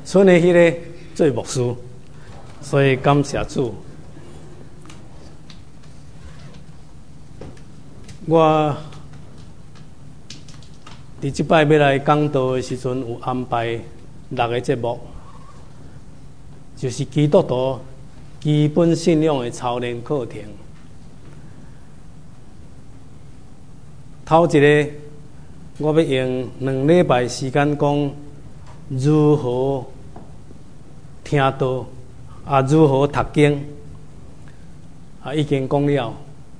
剩的迄个做牧师，所以感谢主。我伫即摆要来讲道的时阵，有安排6个节目，就是基督徒基本信仰的操练课程。头一个，我要用2礼拜时间讲如何听道，如何读经，已经讲了。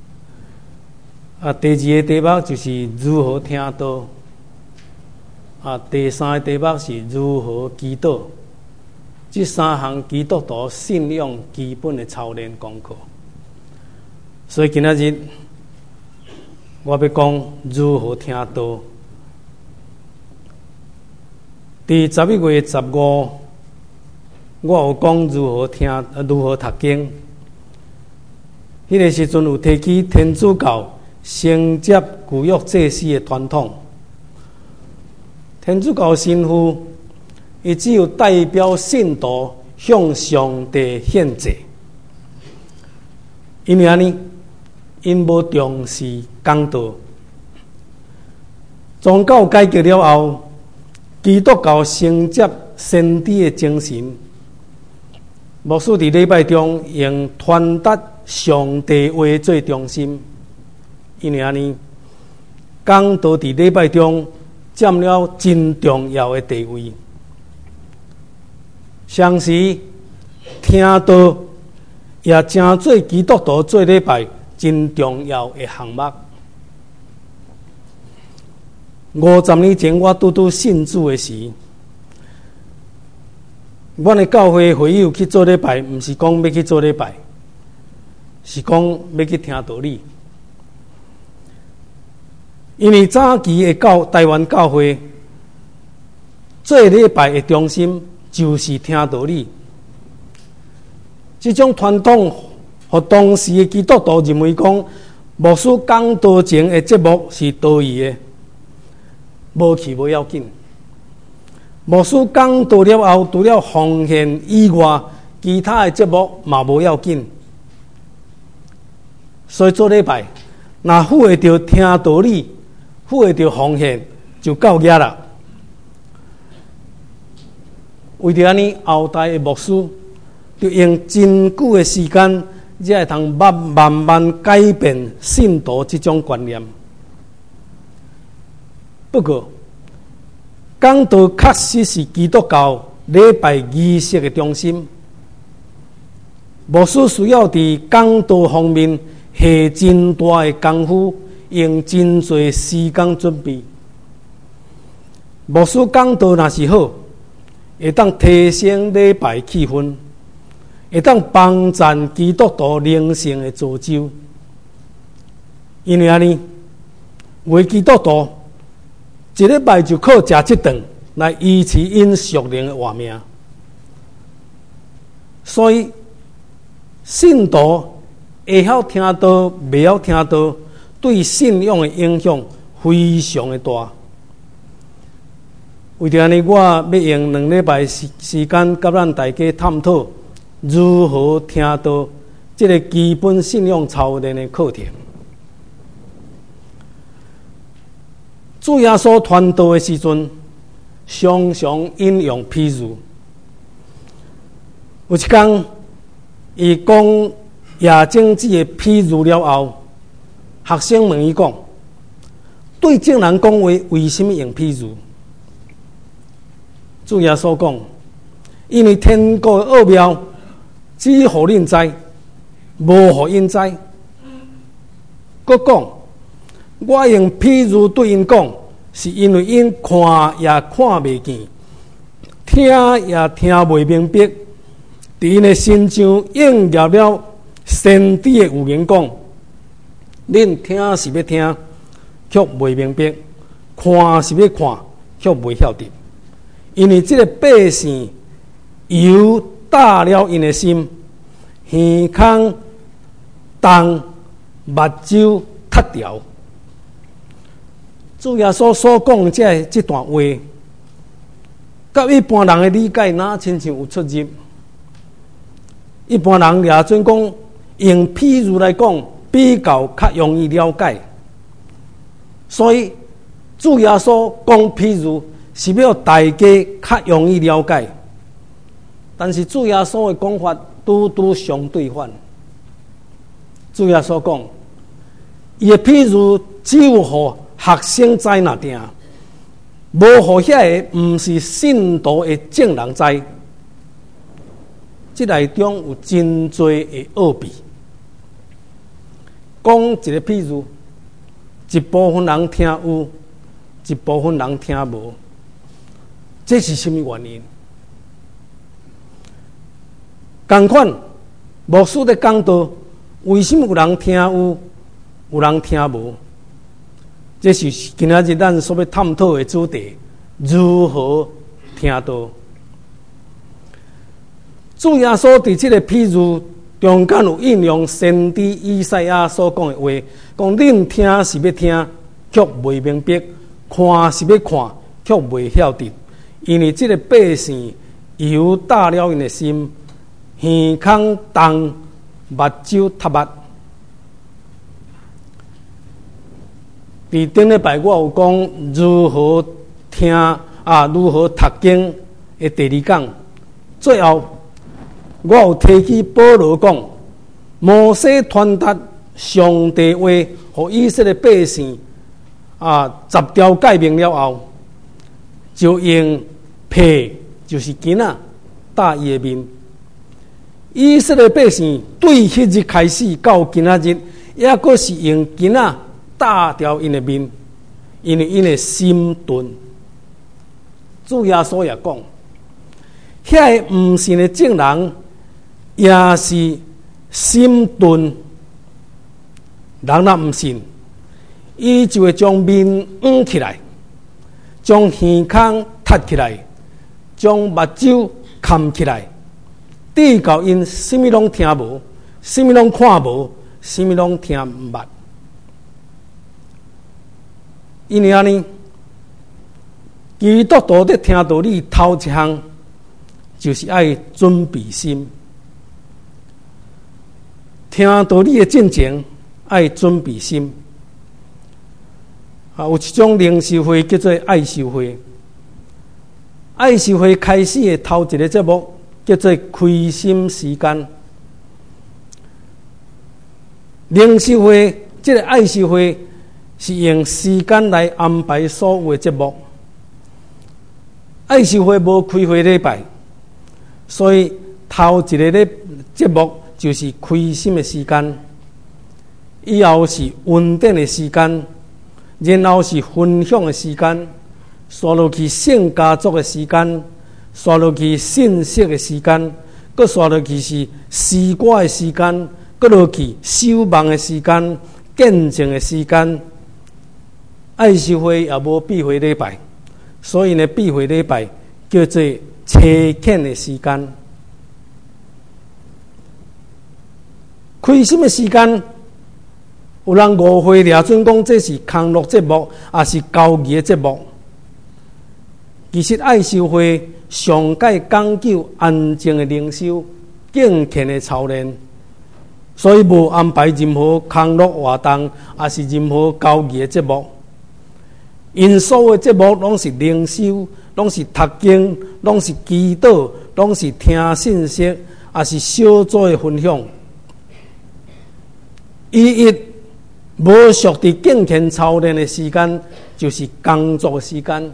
第2个题目就是如何听道，第3个题目是如何祈祷。这3项基督徒信仰基本的操练功课。所以今仔日我要讲如何听道。伫11月15，我有讲如何读经。迄个时阵有提起天主教承接旧约祭司的传统。天主教神父伊只有代表信徒向上帝献祭，因为安尼，因无重视讲道。宗教改革了后，基督教承接先知的精神，牧师伫礼拜中用传达上帝话做中心。因为安尼，讲道伫礼拜中占了真重要的地位。相时听道也成做基督徒做礼拜真重要的项目。50年前，我拄信主的时，阮的教会会友去做礼拜，毋是讲要去做礼拜，是讲要去听道理。因为早期的台湾教会做礼拜的中心就是听道理。这种传统，互当时的基督徒认为讲，牧师讲道前的节目是多余的，无去无要紧。牧师讲道了后，除了奉献以外，其他的节目嘛无要紧。所以做礼拜，若符合着听道理，符合着奉献，就够额啦。为着安尼，后代的牧师就用真久的时间，才会通慢慢改变信徒这种观念。不过，讲道确实是基督教礼拜仪式的中心。牧师需要伫讲道方面下真大的功夫，用真侪时间准备。牧师讲道若是好，会当提升礼拜气氛，会当帮助基督徒灵性的造就。因为安尼，为基督徒一礼拜就靠食这顿来维持因属灵的活命。所以，信徒会晓听道，袂晓听道，对信仰的影响非常的大。为着安尼，我要用2礼拜时间，甲咱大家探讨如何听道这个基本信仰操练的课程。主耶稣传道的时阵，常常引用譬喻。有一天，伊讲夜睛子的譬喻了后，学生问伊讲：对众人讲话，为什么用譬喻？主耶稣讲：因为天国的奥妙，只互恁知，无互因知。佮讲，我用譬喻对因讲，是因为因看也看袂见，听也听袂明白。伫因的心上应验了先知的预言，讲：恁听是要听，却袂明白；看是要看，却袂晓得。因为这个百姓油打了因的心，耳孔动，目睭塌掉。主耶稣所讲这段话， 甲一般人的理解哪亲像有出入。一般人也准讲用譬如来讲，比较容易了解。所以主耶稣讲譬如，是要大家较容易了解。但是主耶稣的讲法拄拄相对反。主耶稣讲，伊的譬如只有互学生知那定，无互遐个毋是信徒的正人知。这内中有真多的奥秘。讲一个譬如，一部分人听有，一部分人听无，这是什么原因？同款，牧师的讲道，为什么有人听有，有人听无？这是今仔日咱所要探讨的主题：如何听道？主耶稣伫这个譬如中间有引用先知以赛亚所讲的话，讲恁听是要听，却未明白；看是要看，却未晓得。因为这个百姓油打了因的心，耳孔重，目睭塌目。伫顶礼拜我有讲如何听如何读经的第二讲，最后我有提起保罗讲，摩西传达上帝话，互以色列百姓10条诫命了后，就用被，就是囡仔打伊的面。以色列百姓对迄日开始到今仔日，也阁是用囡仔打掉因的面，因为因的心钝。主耶稣也讲，遐个毋信的正人，也是心钝。人若毋信，伊就会将面捂起来，将耳孔塌起来，将目睭冚起来，直到因什么拢听无，什么拢看无，什么拢听毋捌。因为安尼，基督徒在听道理头一项，就是爱准备心。听道理的进前，爱准备心。有一种灵修会叫做爱修会。爱修会开始的头一个节目叫做开心时间。灵修会这个爱修会是用时间来安排所有的节目。爱修会无开会礼拜，所以头一个节目就是开心的时间，以后是稳定的时间，然后是分享的时间，刷落去圣家族的时间，刷落去信息的时间，搁刷落去是诗歌的时间，搁落去守望的时间，见证的时间。爱修会也无闭会礼拜，所以呢，闭会礼拜叫做车欠的时间。开心的时间，有人误会了准讲这是康乐节目，也是交易的节目。其实爱修会上界讲究安静的灵修、敬虔的操练，所以无安排任何康乐活动，也是任何交易的节目。因所有的节目拢是灵修，拢是读经，拢是祈祷，拢是听信息，也是小组的分享。伊无属伫敬虔操练的时间，就是工作的时间。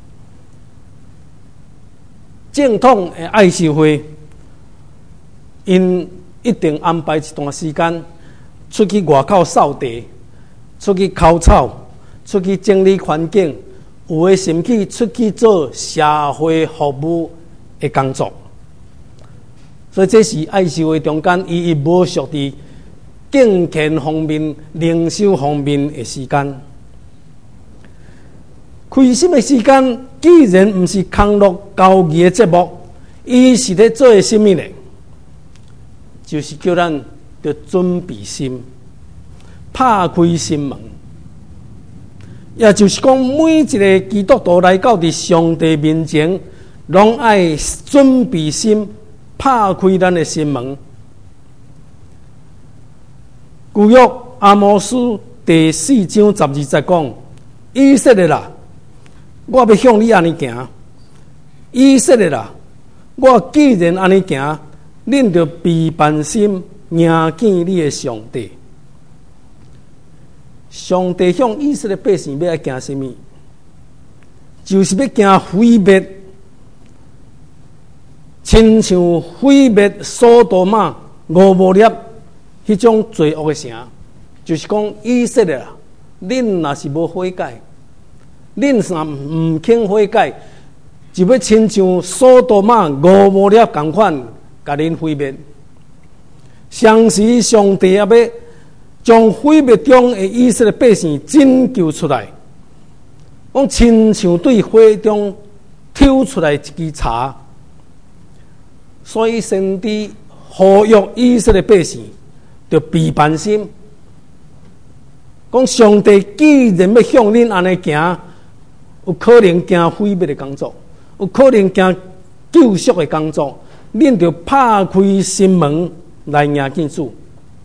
正统的爱修会，因一定安排一段时间出去外口扫地，出去烤草，出去整理环境，有的甚至出去做社会服务的工作。所以这是爱修会中间，伊无属伫敬虔方面、灵修方面的时间。开心的时间，既然不是康乐交易的节目，伊是咧做什么呢？就是叫咱要准备心，拍开心门。也就是讲，每一个基督徒来到伫上帝面前， 拢爱准备心，拍开咱的心门。旧约阿摩司第4章12节讲：以色列啦，我要向你安尼行；以色列啦，我既然安尼行，恁就备办心，迎见你的上帝。上帝向以色列百姓要来行什么？就是要行毁灭，亲像毁灭所多玛、俄摩列迄种罪恶的城。就是讲以色列啊，恁若是无悔改，恁若唔肯悔改，就要亲像所多玛、俄摩列同款，甲恁毁灭。相时上帝也要将毁灭中的以色列百姓拯救出来，讲亲像对火中抽出来一支柴。所以先知呼吁以色列百姓，就备办心。讲上帝既然要向恁安尼行，有可能行毁灭的工作，有可能行救赎的工作，恁就拍开心门来迎见主。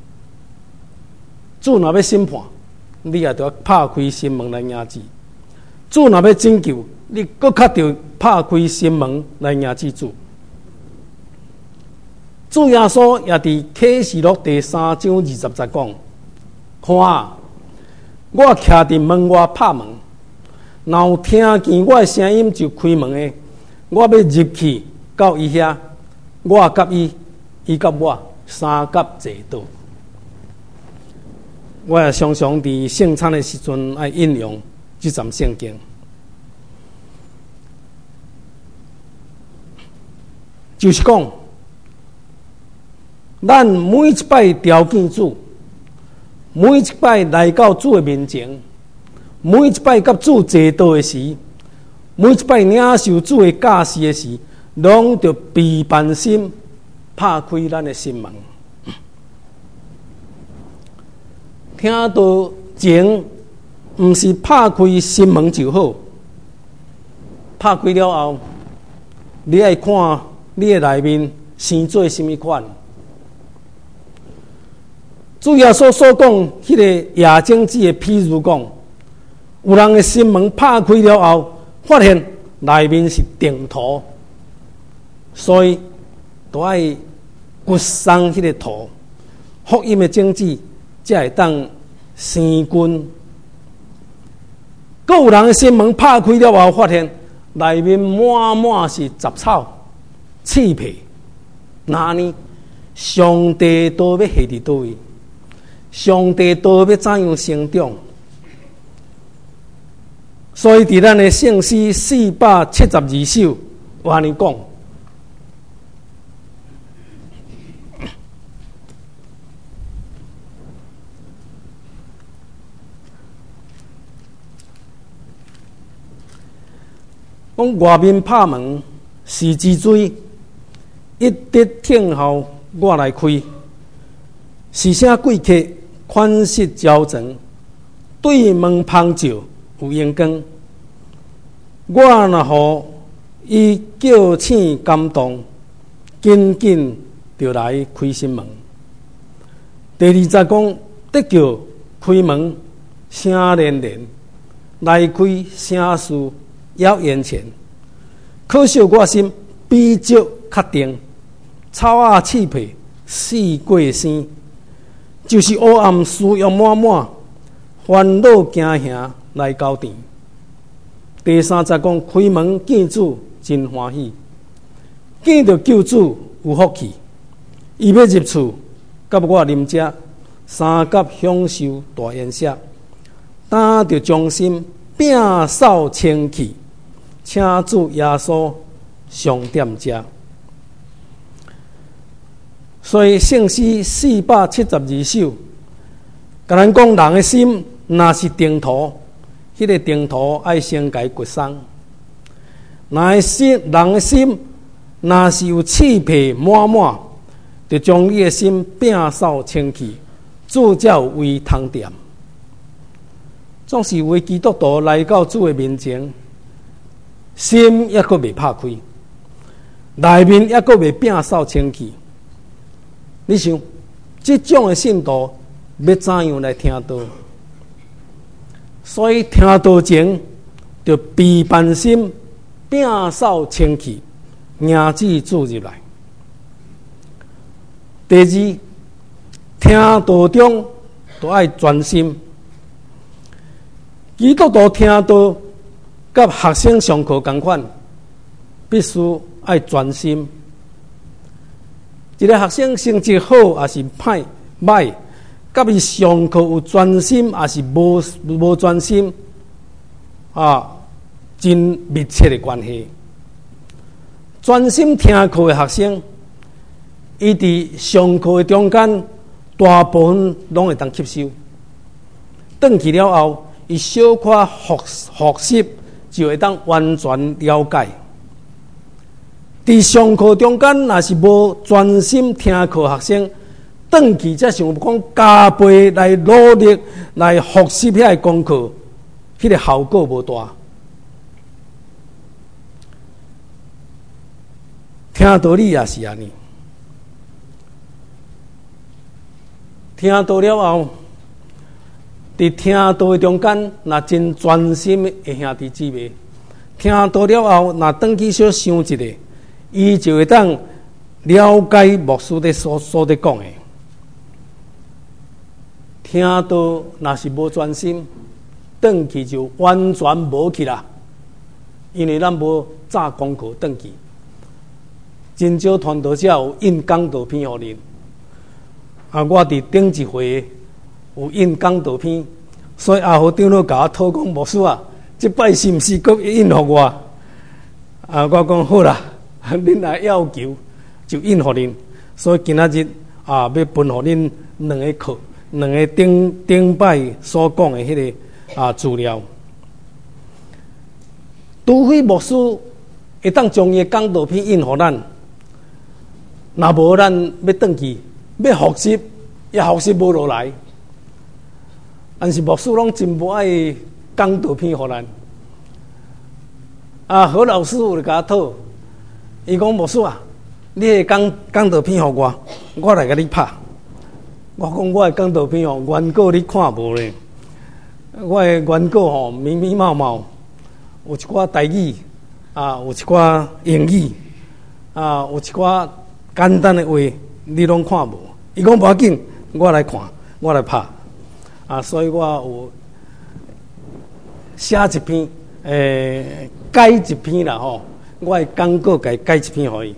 主若要审判，你也要拍开心门来迎主；主若要拯救，你搁较着拍开心门来迎接主。主耶稣也伫启示录第3章20节讲：看啊，我徛伫门外拍门，若有听见我的声音就开门的，我要入去到伊遐，我甲伊，伊甲我三甲坐倒。我也常常伫圣餐的时阵爱引用这章圣经。就是讲，咱每一摆朝见主，每一摆来到主的面前，每一摆甲主坐倒的时，每一摆领受主的教示的时，拢着备办心，拍开咱的心门。听到前，毋是拍开心门就好，拍开了后，你爱看你的内面生做什么款。主耶稣所讲迄个夜景子的譬如讲，有人的心门拍开了后，发现内面是定土，所以都爱掘松迄个土，福音的种子才会当生根。佫有人的心门拍开了后，发现内面满是杂草、刺皮，那呢？上帝都要下伫倒位？上帝都要怎样成长？所以伫咱的圣诗472首有安尼讲：讲外面拍门是之水，一直听候我来开。是啥贵客款式娇整，对门旁照有眼光。我若互伊叫醒感动，紧紧就来开心门。第20节讲得叫开门，声连连来开，声势要眼前。可惜我心比较确定，草啊刺皮四过生。就是黑暗思欲满满，烦恼惊吓来交甜。第3节讲开门见主真欢喜，见到救主有福气。伊要入厝，甲我啉食，三甲享受大宴席，打着忠心摒扫清气，请主耶稣上点食。所以圣诗472首，甲咱讲人的心若是定土，迄个定土爱先甲伊掘松；人的心若是有刺皮满满，就将你的心摒扫清气，主才有位通掂。总是为基督徒来到主的面前，心抑阁未拍开， 内面还阁未摒扫清气。你想，这种的信徒要怎样来听道？所以听道前，就备办心，摒扫清气，迎旨注入来。第二，听道中都爱专心。基督徒听道，甲学生上课同款，必须爱专心。一个学生成绩好还是歹，甲伊上课有专心还是无专心，真密切的关系。专心听课的学生，伊伫上课的中间，大部分拢会当吸收。转去了后，伊小可学习就会当完全了解。伫上课中间，若是无专心听课学生，转去才想讲加倍来努力来学习遐个功课，迄个效果无大。听道理也是安尼，听到了后，伫听道的中间，若真专心的兄弟姊妹，听到了后，若转去小想一下。伊就会当了解牧师的所在讲的。听到若是无专心，转去就完全无去啦。因为咱无早功课转去，真少传道者有印讲道片互恁。我伫顶一回有印讲道片，所以阿豪长老甲我讨讲，牧师啊，即摆是毋是搁印互我？我讲好啦。恁来要求就应互恁，所以今仔日要分互恁两个课，两个顶摆所讲的迄个资料。除非牧师会当将伊讲道片应互咱，若无咱要转去要学习，也学习无落来。但是牧师拢真无爱讲道片互咱。何老师有甲我讨。伊讲牧师啊，你个讲道片互我来甲你拍。我讲我的讲道片原稿你看无咧？我的原稿密密麻麻，有一寡台语有一寡英语有一寡简单的话，你拢看无。伊讲无要紧，我来看，我来拍。所以我有写一篇，改一篇啦吼。我的讲稿改一篇互伊，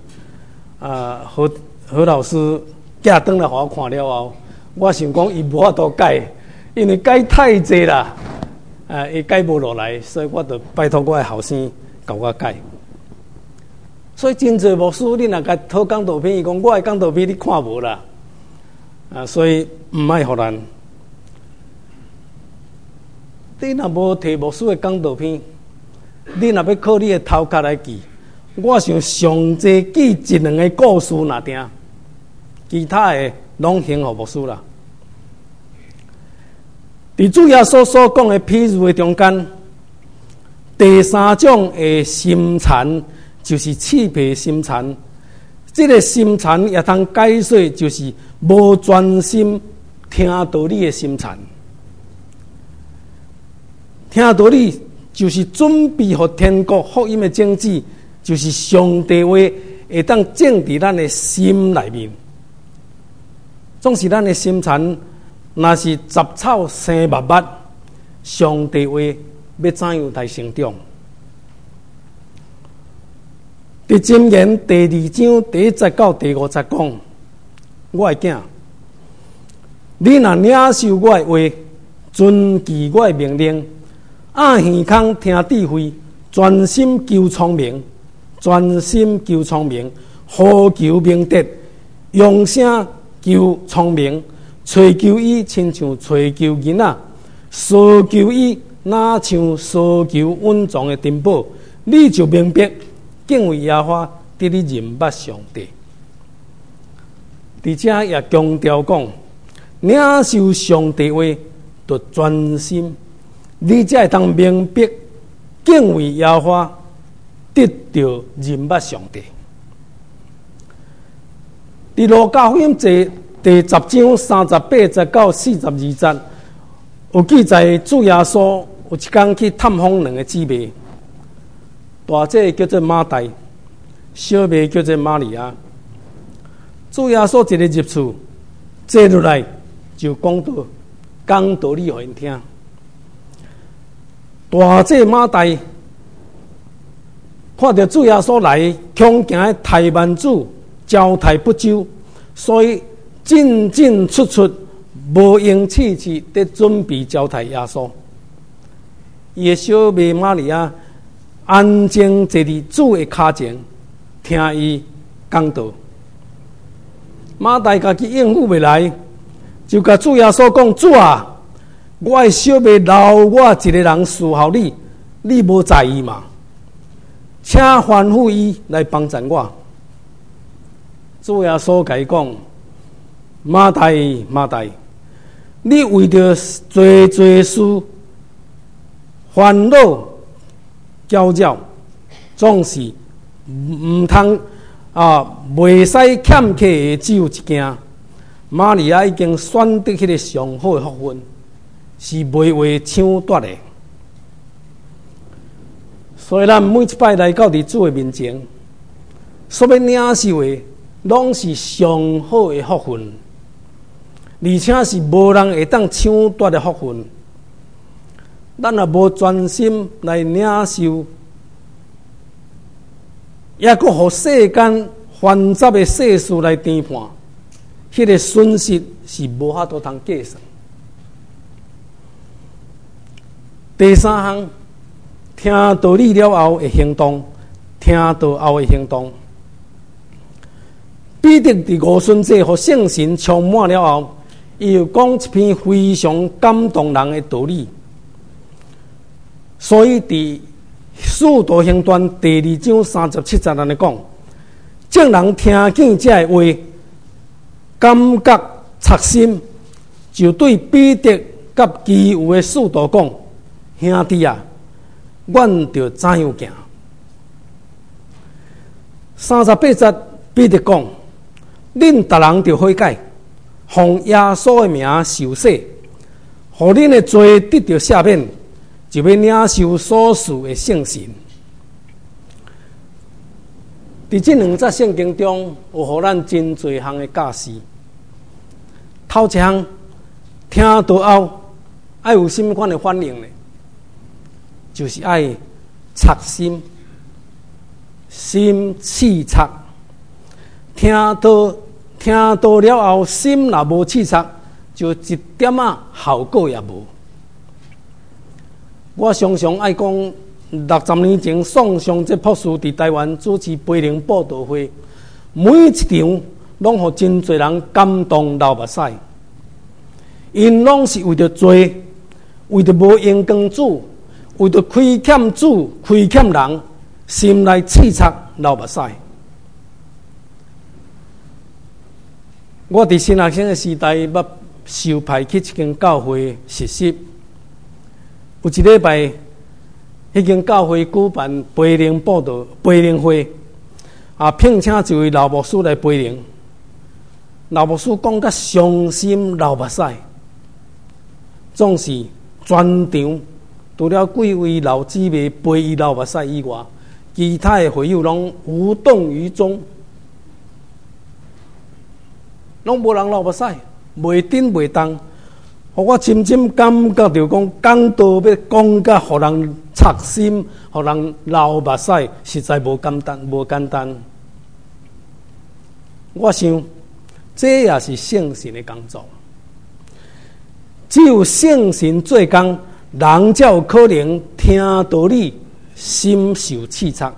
何老师寄转来互我看了后，我想讲伊无法度改，因为改太济啦，伊改无落来，所以我就拜托我的后生甲我改。所以真侪牧师，你若甲讨讲道片，伊讲我的讲道片你看无啦，所以毋爱互咱。你若无摕牧师的讲道片，你若要靠你的头壳来记。我想上济记一两个故事若定，其他的拢行互牧师啦。伫主耶稣所讲的譬喻的中间，第三种的心残就是刺皮心残。这个心残也通解说就是无专心听道理的心残。听道理就是准备互天国福音的种子。就是上帝话会当种伫咱的心内面，总是咱的心残，若是杂草生密密，上帝话要怎样来成长？伫箴言第2章第1节到第5节讲，我的囝，你若领受我的话，遵记我的命令，按耳孔听智慧，专心求聪明。专心求聪明，呼求明德，用声求聪明，追求伊亲像追求囡仔，搜求伊哪像搜求稳重的珍宝，你就明白敬畏耶和华，得你认捌上帝。而且也强调讲，领受上帝话，就专心，你才会当明白敬畏耶和华。得到认捌上帝。 伫路加福音第10章38节到42节，有记载主耶稣有一天去探访两个姊妹，大姐叫做马大，小妹叫做玛利亚。主耶稣一日入厝，坐落来就讲道理互因听。大姐马大看到主耶稣来，恐惊台湾主交代不周，所以进进出出，无用气气在准备交代耶稣。伊的小妹玛利亚安静坐伫主的脚前，听伊讲道。马大家己应付袂来，就甲主耶稣讲：主啊，我的小妹留我一个人侍候你，你无在意嘛？请吩咐伊来帮助我。主耶稣甲伊讲：马大，马大，你为着多事烦恼搅扰，总是唔通袂使欠客的只有一件。玛利亚已经选择迄个上好的福分，是袂为抢夺的。所以咱每一摆来到伫主的面前，所要领受的，拢是上好的福分，而且是无人会当抢夺的福分。咱若无专心来领受，也阁互世间繁杂的世事来颠盘，迄个损失是无法度通计算。第三项，听道理了后的行动，听道后的行动。彼得伫五旬节互圣神充满了后，伊又讲一篇非常感动人的道理。所以伫《使徒行传》第2章37节安尼讲，众人听见这话，感觉插心，就对彼得甲其余的使徒讲：兄弟啊，阮着怎样行？38节彼得讲：恁逐人着悔改，奉耶稣的名受洗，互恁的罪得到赦免，就要领受所赐的圣神。伫这两节圣经中，有互咱真侪项的教示。头一项，听道后爱有什么款的反应呢？就是爱插心，心刺插。听道了后，心若无刺插，就一点效果也无。我常常爱讲，60年前宋尚节博士伫台湾主持培灵布道会，每一场拢互真侪人感动流目屎。因拢是为着罪，为着无荣光主，为着亏欠主、亏欠人，心内刺插流目屎。我伫新学生的时代，捌受派去一间教会实习。有一礼拜，迄间教会举办培灵布道培灵会，聘请一位老牧师来培灵。老牧师讲甲伤心流目屎，总是全场除了几位老姊妹陪伊流目屎以外，其他的会友拢无动于衷，拢无人流目屎，袂顶袂动。我深深感觉到讲，讲道要讲甲互人插心，互人流目屎，实在无简单。我想，这也是圣神的工作。只有圣神做工，人才有可能听道理，心受刺插。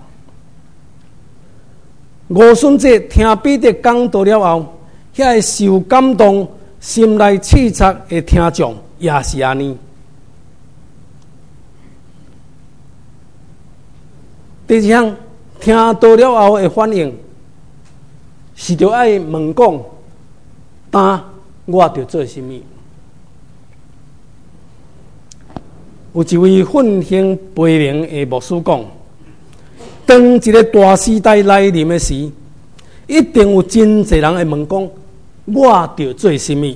五旬节听彼得讲道了后，遐个受感动、心内刺插的听众也是安尼。第二项，听道了后的反应，是着爱问讲：呾我着做甚物？有一位奋兴培灵的牧师讲，当一个大时代来临的时， 一定有真侪人会问讲，我着做甚物？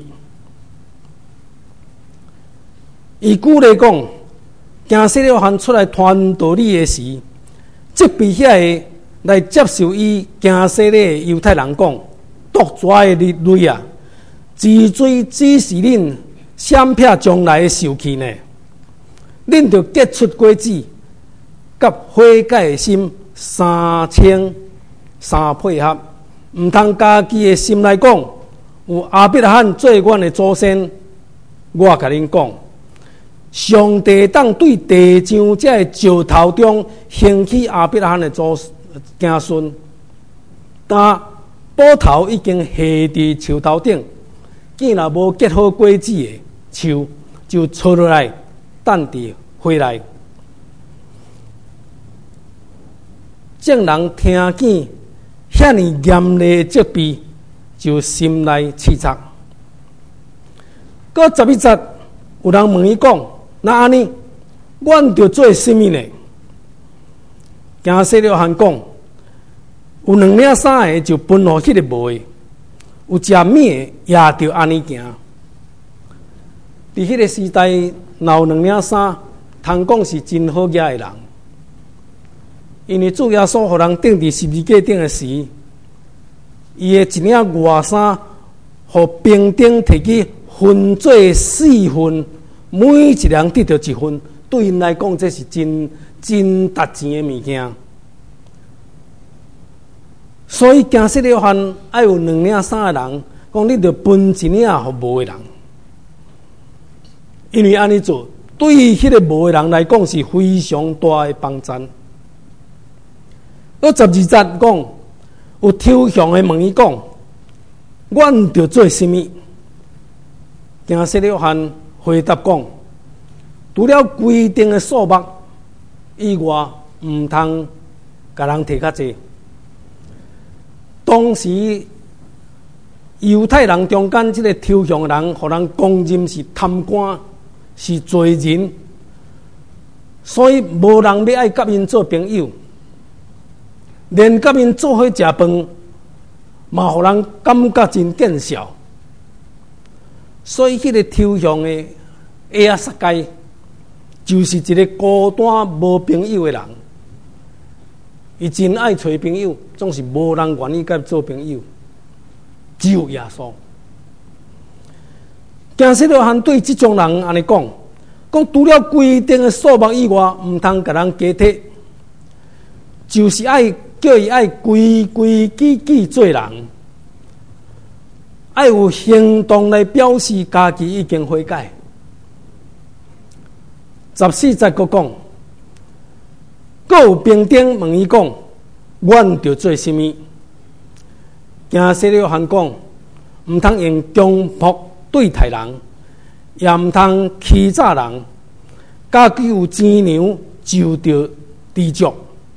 以古来讲，行洗了汉出来传道理的时，即比遐个来接受伊行洗的犹太人讲，独抓的律啊，治罪只是恁闪避将来的受气呢。恁着结出果子，甲悔改的心三配合，毋通家己的心来讲，有亚伯拉罕做阮的祖先。我甲恁讲，上帝当对地上这个石头中兴起亚伯拉罕的子孙，但宝头已经下伫树头顶，见若无结好果子的树，就垂落来，等伫回来。众人听见遐尼严厉的责备，就心内刺痛。到11节，有人问伊讲：那安尼，阮着做甚物呢？行洗了汉讲，有2领3个就分互迄个无的，有食物的也着安尼行。伫迄个时代，若有2领3，通讲是真好惹的人。因为主耶稣互人钉伫十字架顶的时，伊的一领外衫，互兵丁摕去分做4份，每一人得到1份，对因来讲，这是真值钱的物件。所以行洗了汉爱有2领3个人，讲你着分1领互无的人，因为安尼做，对于迄个无的人来讲是非常大的帮助。到12节讲，有抽象的问伊讲，阮着做甚物？行洗了汉回答讲，除了规定的数目以外，毋通甲人摕较济。当时犹太人中间这个抽象的人，互人公认是贪官，是罪人，所以无人要爱甲因做朋友。连甲因做伙食饭，嘛互人感觉真见笑。所以，迄个抽象的亚撒该，就是一个孤单无朋友的人。伊真爱找朋友，总是无人愿意甲做朋友，只有耶稣。行洗了汉对这种人安尼讲，除了规定的数目以外，毋通甲人加体，就是爱。叫伊爱规规矩矩做人，爱有行动来表示家己已经悔改。14节佫讲，佫有兵丁问伊讲：阮着做甚物？行洗了汉讲，毋通用强迫对待人，也毋通欺诈人。家己有钱粮就着知足。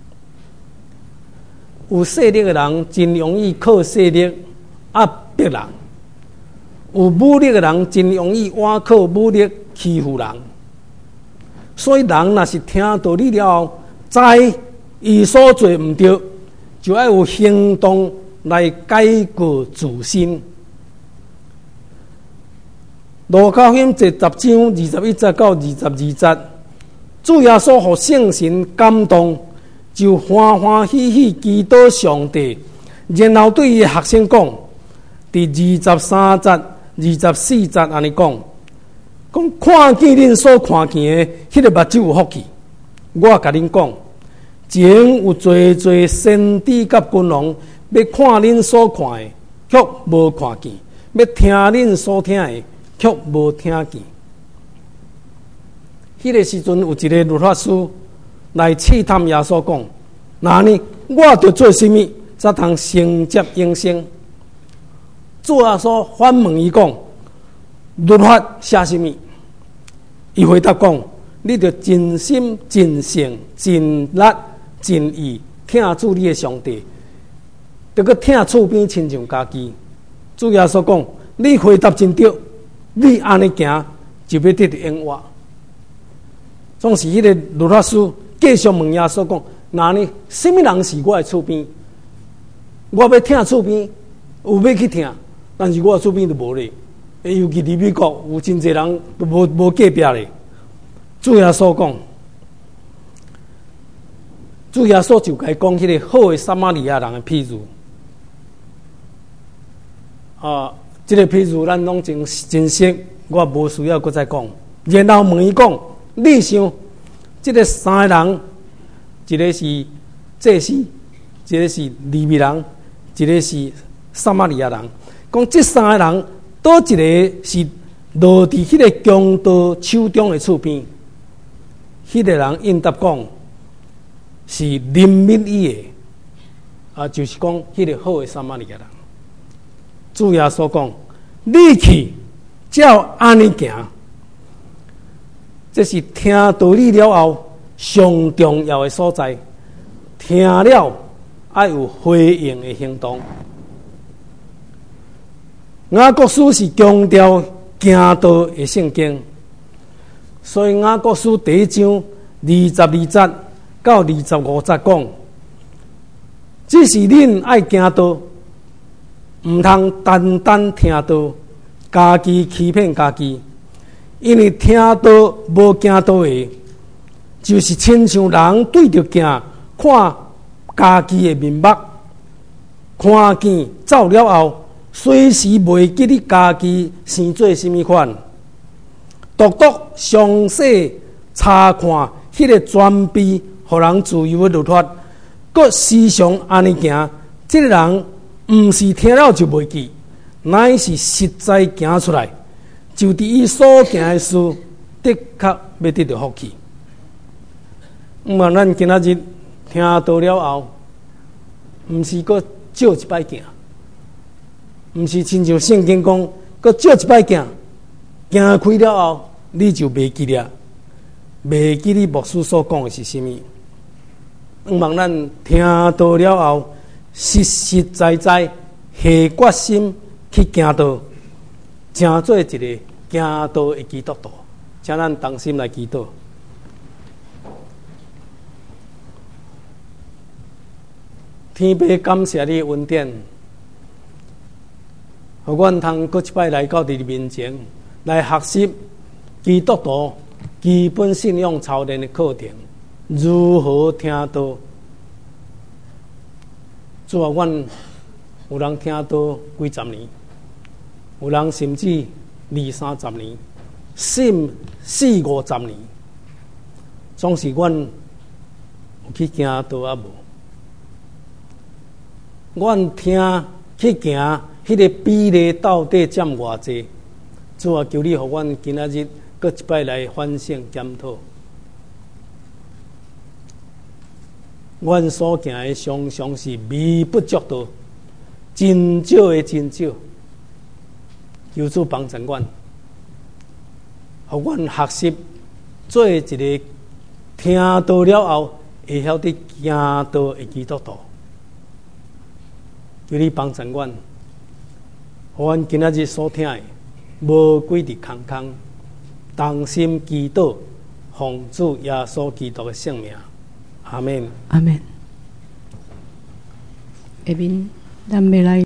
有势力的人真容易靠势力压迫人，有武力的人真容易倚靠武力欺负人。所以人若是听道理了后，知伊所做毋对，就要有行动来改过自新。路加福音第10章21节到22节，主耶稣互圣神感动，就欢欢喜喜祈祷上帝，然后对伊学生讲，第23节、24节安尼讲，看见恁所看见的，迄个目睭有福气。我甲恁讲，前有侪先知甲君王要看恁所看的，却无看见；要听恁所听的，却无听见。迄个时阵有一个律法师来试探耶稣讲：那呢，我着做甚物才通承接永生？主耶稣反问伊讲：律法写甚物？伊回答讲：你着真心、真性、真力、真意听主你的上帝，着搁听厝边亲像家己。主耶稣讲：你回答真对，你安尼行就要得到永活。总是迄个律法师继续问耶稣讲：那呢，什么人是我的厝边？ 我要听厝边，有要去听，但是我厝边就无咧。尤其伫美国，有真侪人都无隔壁咧。主耶稣讲，主耶稣就该讲迄个好的撒玛利亚人的譬如。这个譬如咱拢真熟，我无需要再讲。然后问伊讲，你想，这个三个人，一个是祭司，一个是利未人，一个是撒玛利亚人。讲这三个人，倒一个是落伫迄个强盗手中的厝边，迄个人应答讲是怜悯伊的，就是讲迄个好的撒玛利亚人。主耶稣讲，你去照安尼行，这是听道理了后上重要的所在。听了要有回应的行动。雅各书是强调行道的圣经，所以雅各书第1章22节到25节讲，只是恁爱行道，唔通单单听道，家己欺骗家己。因为听道无行道的，就是亲像人对着镜看家己的面目，看见走了后，随时袂记你家己生做什么款，独独详细查看迄个专备，互人自由的律法，佮时常安尼行，这个人毋是听了就袂记，乃是实在行出来，就伫伊所行的事，的确要得到福气。咱今仔日听到了后，毋是佮照一摆行，毋是亲像圣经讲，佮照一摆行，行开了后，你就袂记了，袂记你牧师所讲的是什么。咱听到了后，实实在在下决心去行道，成做一个行道的基督徒。请咱同心来祈祷。天父，感谢你的恩典，互阮通搁一摆来到你的面前，来学习基督徒基本信仰操练的课程，如何听道。主啊，阮有人听道几十年，有人甚至20-30年，甚至40-50年，总是阮有去行道啊无。阮听去行，迄个比例到底占偌济？主啊，求你互阮今仔日搁一摆来反省检讨。阮所行的常常是微不足道，真少的真少。求主帮助阮，互阮学习做一个听到了后会晓得行道的基督徒。求你帮助阮，互阮今仔日所听的无归伫空空，同心祈祷，奉主耶稣基督的圣名，阿门。 阿门。下面咱要来